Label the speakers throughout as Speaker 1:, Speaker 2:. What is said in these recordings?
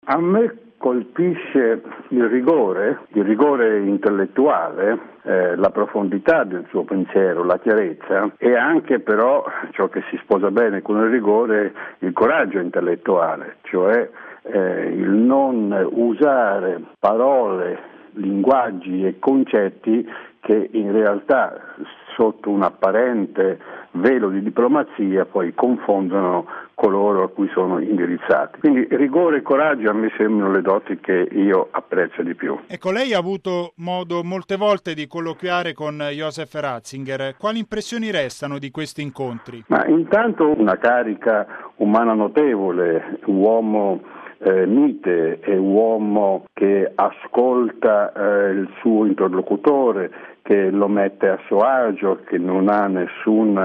Speaker 1: A me colpisce il rigore intellettuale, la profondità del suo pensiero, la chiarezza e anche però ciò che si sposa bene con il rigore, il coraggio intellettuale, cioè il non usare parole, linguaggi e concetti che in realtà sotto un apparente velo di diplomazia poi confondono coloro a cui sono indirizzati. Quindi rigore e coraggio a me sembrano le doti che io apprezzo di più.
Speaker 2: Ecco, lei ha avuto modo molte volte di colloquiare con Joseph Ratzinger. Quali impressioni restano di questi incontri?
Speaker 1: Ma intanto una carica umana notevole, uomo mite, è uomo che ascolta il suo interlocutore, che lo mette a suo agio, che non ha nessun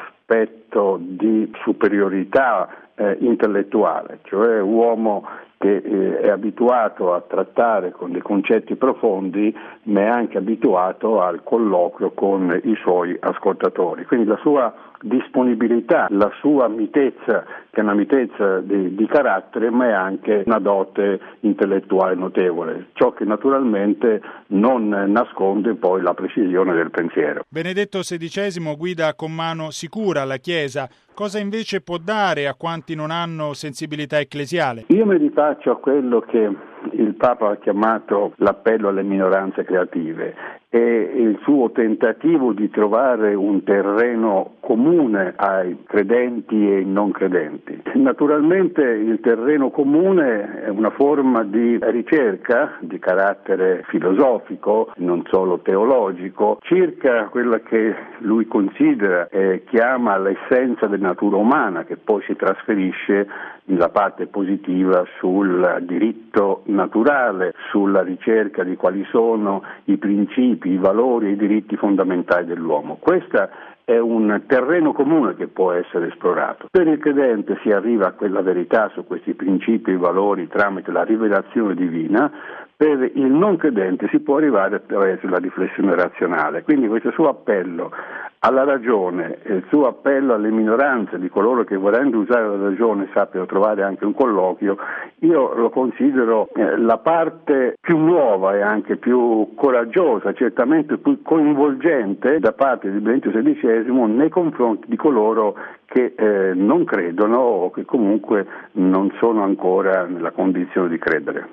Speaker 1: aspetto di superiorità intellettuale, cioè uomo che è abituato a trattare con dei concetti profondi, ma è anche abituato al colloquio con i suoi ascoltatori. Quindi la sua disponibilità, la sua mitezza, che è una mitezza di carattere, ma è anche una dote intellettuale notevole, ciò che naturalmente non nasconde poi la precisione del pensiero.
Speaker 2: Benedetto XVI guida con mano sicura la Chiesa. Cosa invece può dare a quanti non hanno sensibilità ecclesiale?
Speaker 1: Io mi rifaccio a quello che il Papa ha chiamato l'appello alle minoranze creative e il suo tentativo di trovare un terreno comune ai credenti e ai non credenti. Naturalmente il terreno comune è una forma di ricerca di carattere filosofico, non solo teologico, circa quella che lui considera e chiama l'essenza della natura umana, che poi si trasferisce nella parte positiva sul diritto naturale, sulla ricerca di quali sono i principi, i valori e i diritti fondamentali dell'uomo. Questa è un terreno comune che può essere esplorato. Per il credente si arriva a quella verità su questi principi e valori tramite la rivelazione divina, per il non credente si può arrivare attraverso la riflessione razionale. Quindi questo suo appello alla ragione e il suo appello alle minoranze di coloro che volendo usare la ragione sappiano trovare anche un colloquio, io lo considero la parte più nuova e anche più coraggiosa, certamente più coinvolgente da parte di Benedetto XVI nei confronti di coloro che non credono o che comunque non sono ancora nella condizione di credere.